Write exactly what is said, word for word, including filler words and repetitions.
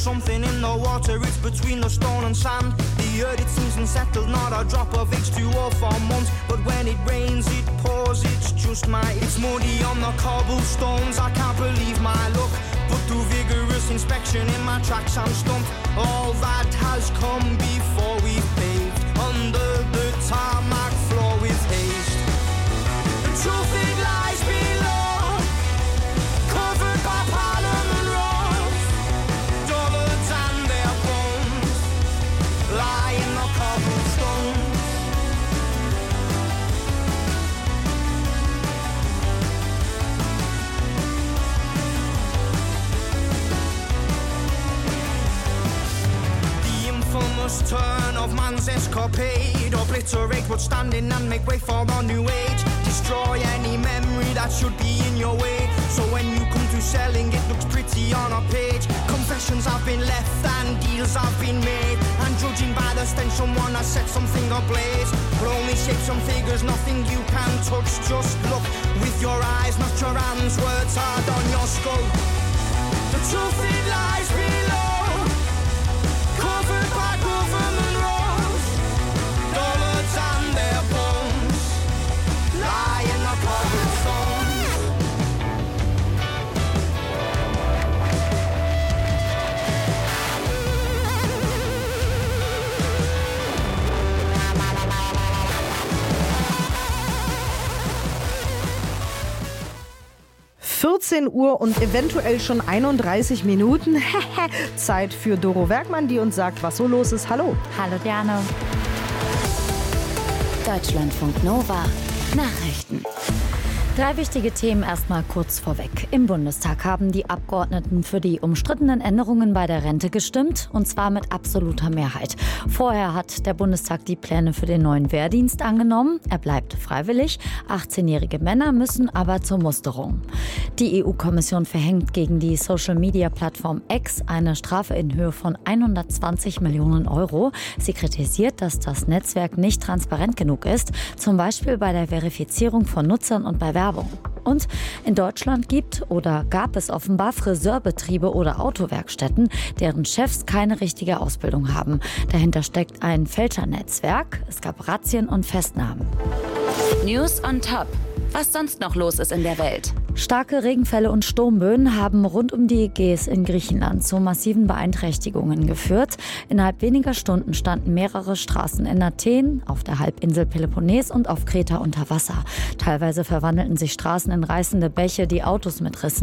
something in the water, it's between the stone and sand. The earth, it seems unsettled, not a drop of H two O for months. But when it rains, it pours, it's just my... It's muddy on the cobblestones, I can't believe my luck. Put through vigorous inspection in my tracks, I'm stumped. All that has come before we've paved under the tarmac floor with haste. The truth, it lies below, covered by Parliament roads. Dollars and their bones lie in the cobblestones. Infamous turn of man's escapade, obliterate what's standing and make way for a new age. Destroy any memory that should be in your way, so when you come to selling it looks pretty on a page. Confessions have been left and deals have been made, and judging by the stench someone has set something ablaze. But only shapes and figures, nothing you can touch. Just look with your eyes, not your hands. Words hard on your skull. The truth, it lies below, covered by government roads. Dollars and their bones lie in the cobblestones. vierzehn Uhr und eventuell schon einunddreißig Minuten. Zeit für Doro Werkmann, die uns sagt, was so los ist. Hallo. Hallo Diana. Deutschlandfunk Nova. Nachrichten. Drei wichtige Themen erstmal kurz vorweg. Im Bundestag haben die Abgeordneten für die umstrittenen Änderungen bei der Rente gestimmt, und zwar mit absoluter Mehrheit. Vorher hat der Bundestag die Pläne für den neuen Wehrdienst angenommen. Er bleibt freiwillig. achtzehnjährige Männer müssen aber zur Musterung. Die E U-Kommission verhängt gegen die Social-Media-Plattform X eine Strafe in Höhe von hundertzwanzig Millionen Euro. Sie kritisiert, dass das Netzwerk nicht transparent genug ist, zum Beispiel bei der Verifizierung von Nutzern und bei Werbung. Und in Deutschland gibt oder gab es offenbar Friseurbetriebe oder Autowerkstätten, deren Chefs keine richtige Ausbildung haben. Dahinter steckt ein Fälschernetzwerk. Es gab Razzien und Festnahmen. News on Top. Was sonst noch los ist in der Welt? Starke Regenfälle und Sturmböen haben rund um die Ägäis in Griechenland zu massiven Beeinträchtigungen geführt. Innerhalb weniger Stunden standen mehrere Straßen in Athen, auf der Halbinsel Peloponnes und auf Kreta unter Wasser. Teilweise verwandelten sich Straßen in reißende Bäche, die Autos mit rissen.